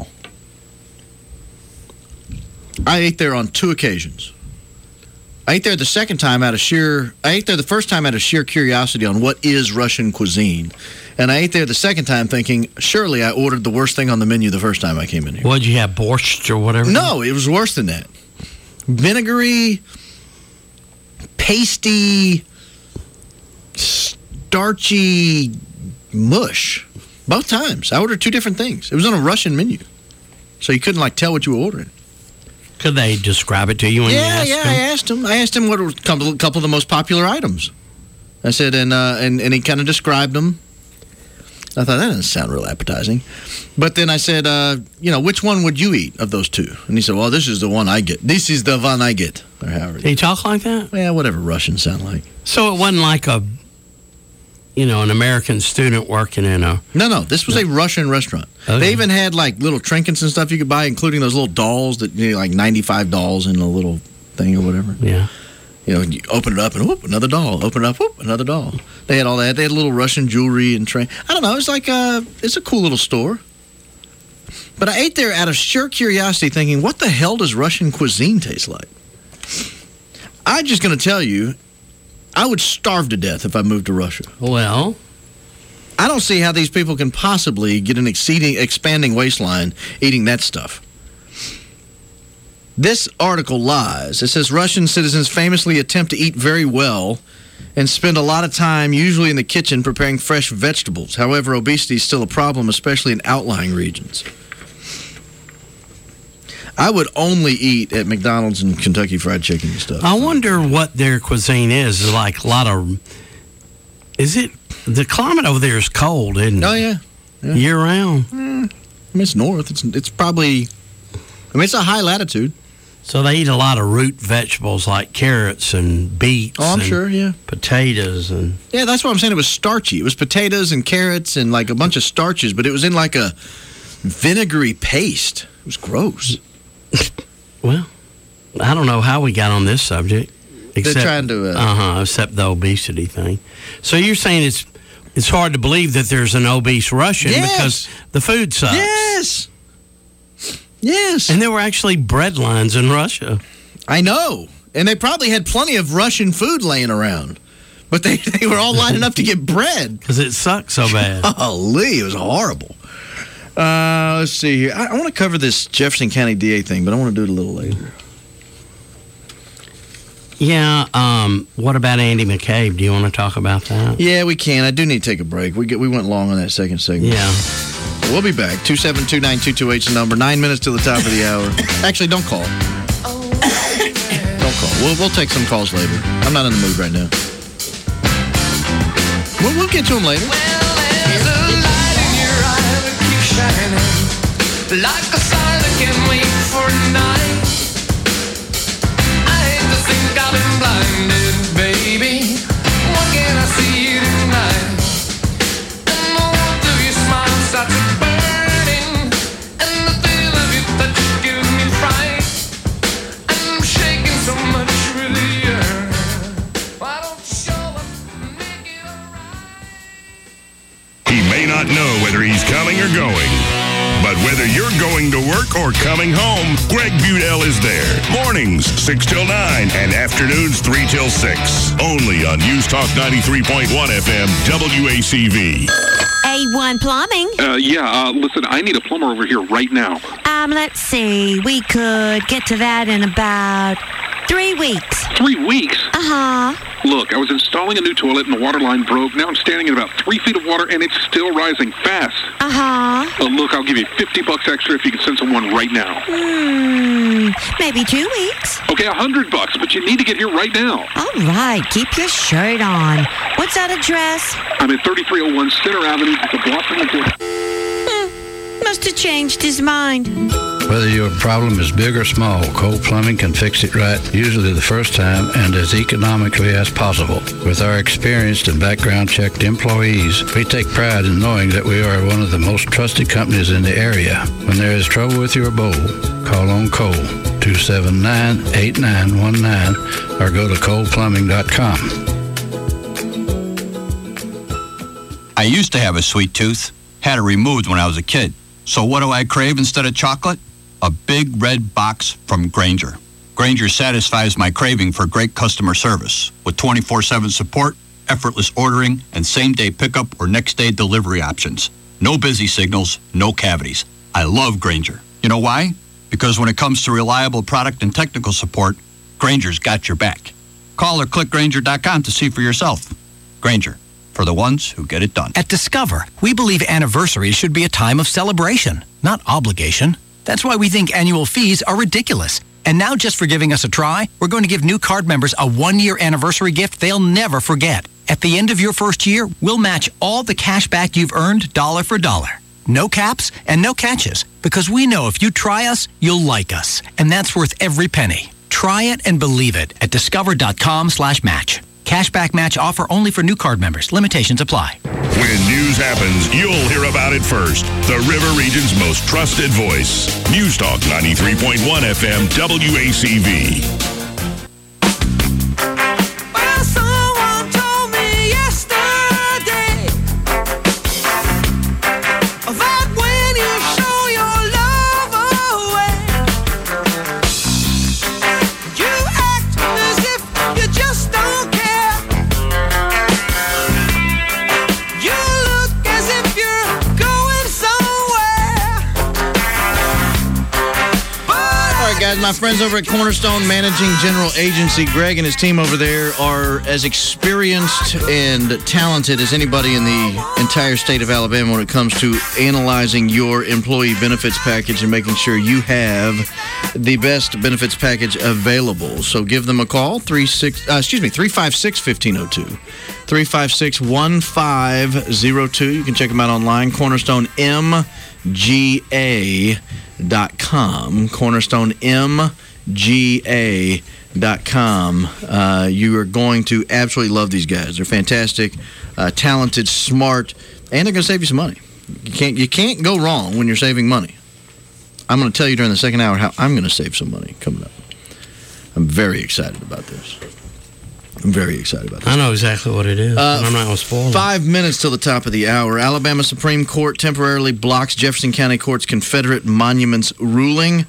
I ate there on two occasions. I ate there the second time out of sheer, I ate there the first time out of sheer curiosity on what is Russian cuisine. And I ate there the second time thinking, surely I ordered the worst thing on the menu the first time I came in here. What'd you have, borscht or whatever? No, it was worse than that. Vinegary, pasty, starchy mush. Both times. I ordered two different things. It was on a Russian menu. So you couldn't, like, tell what you were ordering. Could they describe it to you when yeah, you asked yeah, him? I asked him. I asked him what were a couple, couple of the most popular items. I said, and uh, and, and he kind of described them. I thought, that doesn't sound real appetizing. But then I said, uh, you know, which one would you eat of those two? And he said, well, this is the one I get. This is the one I get. Or however. Did he talk like that? Yeah, whatever Russians sound like. So it wasn't like a, you know, an American student working in a... No, no, this was no. a Russian restaurant. Okay. They even had, like, little trinkets and stuff you could buy, including those little dolls that, you know, like ninety-five dolls in a little thing or whatever. Yeah. You know, you open it up and whoop, another doll. Open it up, whoop, another doll. They had all that. They had little Russian jewelry and tray. I don't know. It's like a, it's a cool little store. But I ate there out of sheer curiosity thinking, what the hell does Russian cuisine taste like? I'm just going to tell you, I would starve to death if I moved to Russia. Well, I don't see how these people can possibly get an exceeding, expanding waistline eating that stuff. This article lies. It says Russian citizens famously attempt to eat very well and spend a lot of time, usually in the kitchen, preparing fresh vegetables. However, obesity is still a problem, especially in outlying regions. I would only eat at McDonald's and Kentucky Fried Chicken and stuff. I wonder what their cuisine is. Is like a lot of... Is it... The climate over there is cold, isn't it? Oh, yeah. yeah. Year-round? Mm, I mean, it's north. It's, it's probably... I mean, it's a high latitude. So they eat a lot of root vegetables like carrots and beets. Oh, I'm and sure, yeah. Potatoes and... Yeah, that's what I'm saying. It was starchy. It was potatoes and carrots and like a bunch of starches, but it was in like a vinegary paste. It was gross. Well, I don't know how we got on this subject. Except, They're trying to... Uh, uh-huh, except the obesity thing. So you're saying it's it's hard to believe that there's an obese Russian yes. because the food sucks. Yes. Yes. And there were actually bread lines in Russia. I know. And they probably had plenty of Russian food laying around. But they, they were all lining up to get bread. Because it sucked so bad. Holy, it was horrible. Uh, let's see here. I, I want to cover this Jefferson County D A thing, but I want to do it a little later. Yeah, um, what about Andy McCabe? Do you want to talk about that? Yeah, we can. I do need to take a break. We get we went long on that second segment. Yeah. We'll be back. two seven two, nine two two eight is the number. Nine minutes till the top of the hour. Actually, don't call. Don't call. We'll, we'll take some calls later. I'm not in the mood right now. We'll, we'll get to them later. There's a light in your eye that keeps shining, like a sign that can't wait for a night. I hate to think I've been blinded, baby. What can I see you tonight? And the warmth of your smile starts burning, and the feel of your touch gives me fright. And I'm shaking so much, really yearn. Why don't you show up and make it alright? He may not know whether he's coming or going, but whether you're going to work or coming home, Greg Budell is there. Mornings, six till nine, and afternoons, three till six. Only on News Talk ninety-three point one F M, W A C V. A one Plumbing. Uh, yeah, uh, listen, I need a plumber over here right now. Um, let's see. We could get to that in about three weeks. Three weeks? Uh-huh. Look, I was installing a new toilet and the water line broke. Now I'm standing in about three feet of water and it's still rising fast. Uh-huh. Uh, look, I'll give you fifty bucks extra if you can send someone right now. Hmm, maybe two weeks. Okay, a hundred bucks, but you need to get here right now. All right, keep your shirt on. What's that address? I'm at thirty-three oh one Center Avenue, the block from the door. Hmm, must have changed his mind. Whether your problem is big or small, Cole Plumbing can fix it right, usually the first time and as economically as possible. With our experienced and background-checked employees, we take pride in knowing that we are one of the most trusted companies in the area. When there is trouble with your bowl, call on Cole, two seven nine, eight nine one nine, or go to cole plumbing dot com. I used to have a sweet tooth, had it removed when I was a kid. So what do I crave instead of chocolate? A big red box from Grainger. Grainger satisfies my craving for great customer service with twenty-four seven support, effortless ordering, and same-day pickup or next-day delivery options. No busy signals, no cavities. I love Grainger. You know why? Because when it comes to reliable product and technical support, Grainger's got your back. Call or click Grainger dot com to see for yourself. Grainger, for the ones who get it done. At Discover, we believe anniversaries should be a time of celebration, not obligation. That's why we think annual fees are ridiculous. And now, just for giving us a try, we're going to give new card members a one-year anniversary gift they'll never forget. At the end of your first year, we'll match all the cash back you've earned dollar for dollar. No caps and no catches, because we know if you try us, you'll like us. And that's worth every penny. Try it and believe it at discover dot com slash match. Cashback match offer only for new card members. Limitations apply. When news happens, you'll hear about it first. The River Region's most trusted voice. News Talk ninety-three point one F M, W A C V. Well, someone told me yesterday that when you show your love away, you act as if you just don't care. You look as if you're going somewhere. All right, guys, my friends over at Cornerstone Managing General Agency, Greg and his team over there are as experienced and talented as anybody in the entire state of Alabama when it comes to analyzing your employee benefits package and making sure you have the best benefits package available. So give them a call, three six, uh, excuse me, three five six, one five zero two, three five six, one five zero two. You can check them out online, cornerstone m g a dot com, cornerstone m g a dot com. Uh, you are going to absolutely love these guys. They're fantastic, uh, talented, smart, and they're going to save you some money. You can't, you can't go wrong when you're saving money. I'm going to tell you during the second hour how I'm going to save some money coming up. I'm very excited about this. I'm very excited about this. I know exactly what it is, Uh, and I'm not going to spoil it. Five minutes till the top of the hour. Alabama Supreme Court temporarily blocks Jefferson County Court's Confederate Monuments ruling.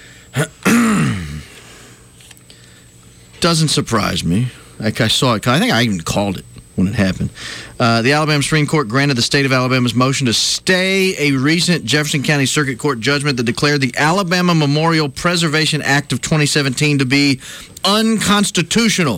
Doesn't surprise me. Like I saw it. I think I even called it when it happened. Uh, the Alabama Supreme Court granted the state of Alabama's motion to stay a recent Jefferson County Circuit Court judgment that declared the Alabama Memorial Preservation Act of twenty seventeen to be unconstitutional.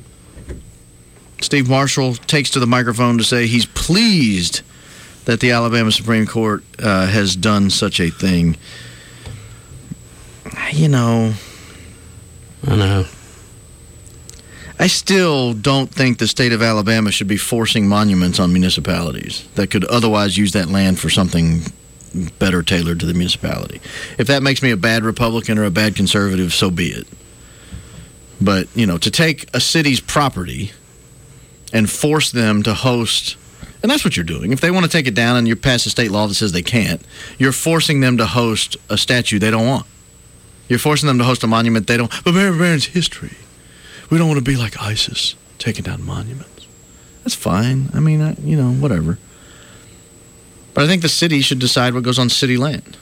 Steve Marshall takes to the microphone to say he's pleased that the Alabama Supreme Court uh, has done such a thing. You know. I know. I still don't think the state of Alabama should be forcing monuments on municipalities that could otherwise use that land for something better tailored to the municipality. If that makes me a bad Republican or a bad conservative, so be it. But, you know, to take a city's property and force them to host, and that's what you're doing. If they want to take it down and you pass a state law that says they can't, you're forcing them to host a statue they don't want. You're forcing them to host a monument they don't. But Maryland's history. We don't want to be like ISIS, taking down monuments. That's fine. I mean, I, you know, whatever. But I think the city should decide what goes on city land.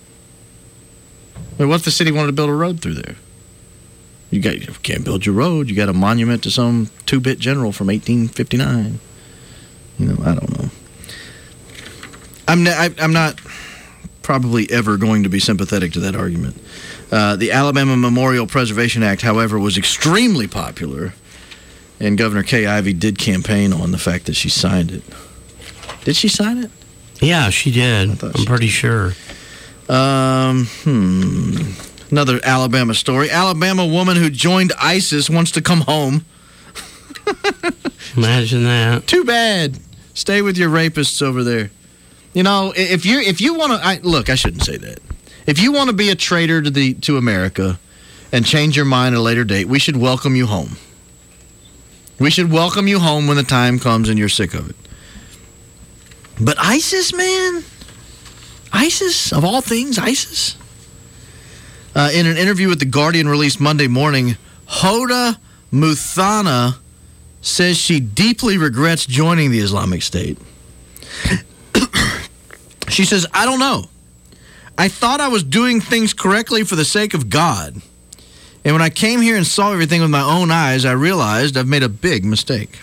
I mean, what if the city wanted to build a road through there? You, got, you can't build your road. You got a monument to some two-bit general from eighteen fifty-nine. You know, I don't know. I'm, I, I'm not probably ever going to be sympathetic to that argument. Uh, the Alabama Memorial Preservation Act, however, was extremely popular, and Governor Kay Ivey did campaign on the fact that she signed it. Did she sign it? Yeah, she did. I'm pretty sure. Um, hmm. Another Alabama story. Alabama woman who joined ISIS wants to come home. Imagine that. Too bad. Stay with your rapists over there. You know, if you if you want to, look, I shouldn't say that. If you want to be a traitor to the to America and change your mind at a later date, we should welcome you home. We should welcome you home when the time comes and you're sick of it. But ISIS, man, ISIS of all things, ISIS. Uh, in an interview with The Guardian released Monday morning, Hoda Muthana says she deeply regrets joining the Islamic State. She says, I don't know. I thought I was doing things correctly for the sake of God. And when I came here and saw everything with my own eyes, I realized I've made a big mistake.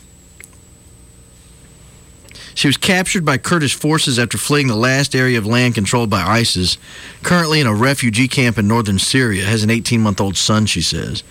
She was captured by Kurdish forces after fleeing the last area of land controlled by ISIS, currently in a refugee camp in northern Syria. Has an eighteen-month-old son, she says.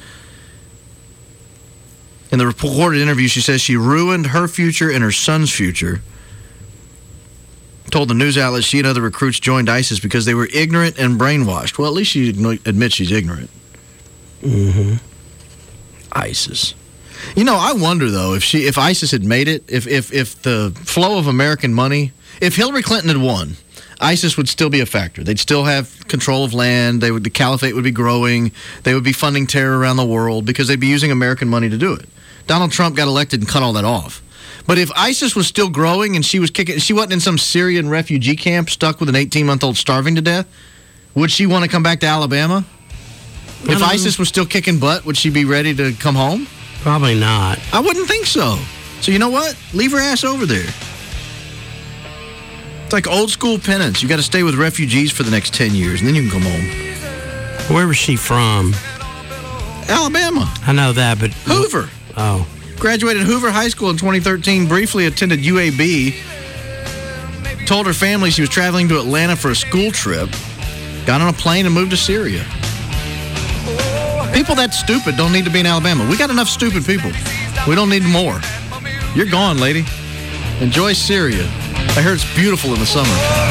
In the recorded interview, she says she ruined her future and her son's future. Told the news outlet she and other recruits joined ISIS because they were ignorant and brainwashed. Well, at least she admits she's ignorant. Mm-hmm. ISIS. You know, I wonder, though, if she, if ISIS had made it, if, if, if the flow of American money, if Hillary Clinton had won, ISIS would still be a factor. They'd still have control of land. They would, the caliphate would be growing. They would be funding terror around the world because they'd be using American money to do it. Donald Trump got elected and cut all that off. But if ISIS was still growing and she was kicking, she wasn't in some Syrian refugee camp stuck with an eighteen-month-old starving to death, would she want to come back to Alabama? If ISIS was still kicking butt, would she be ready to come home? Probably not. I wouldn't think so. So you know what? Leave her ass over there. It's like old school penance. You got to stay with refugees for the next ten years, and then you can come home. Where was she from? Alabama. I know that, but... Hoover. Oh. Graduated Hoover High School in twenty thirteen, briefly attended U A B. Told her family she was traveling to Atlanta for a school trip. Got on a plane and moved to Syria. People that stupid don't need to be in Alabama. We got enough stupid people. We don't need more. You're gone, lady. Enjoy Syria. I heard it's beautiful in the summer.